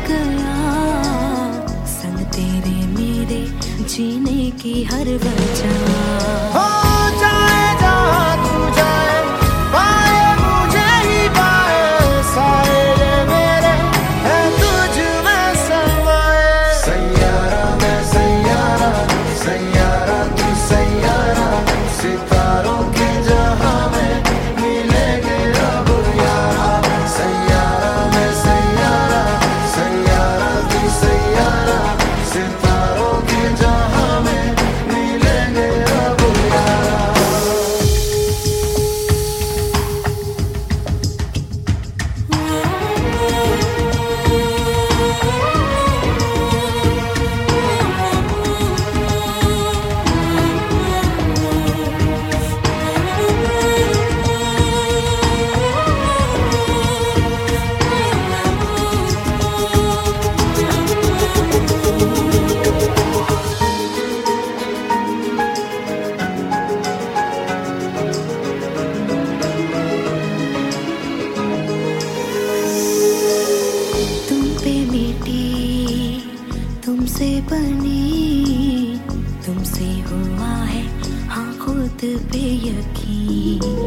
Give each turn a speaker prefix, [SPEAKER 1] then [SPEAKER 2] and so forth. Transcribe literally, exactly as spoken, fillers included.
[SPEAKER 1] गया संग तेरे मेरे जीने की हर वजह।
[SPEAKER 2] हो जाए जहाँ तू जाए, पाए मुझे ही पाए, सारे ये मेरे हैं तुझ में समाए। सैयारा मैं सैयारा, सैयारा तू सैयारा, सितारों के जहां में मिलेंगे अब यारा। सैयारा मैं सैयारा, सैयारा तू सैयारा, सितारों के जहां में मिलेंगे अब यारा।
[SPEAKER 1] तुम पे मिटी तुमसे बनी, तुमसे हुआ है हाँ खुद पे यकीन।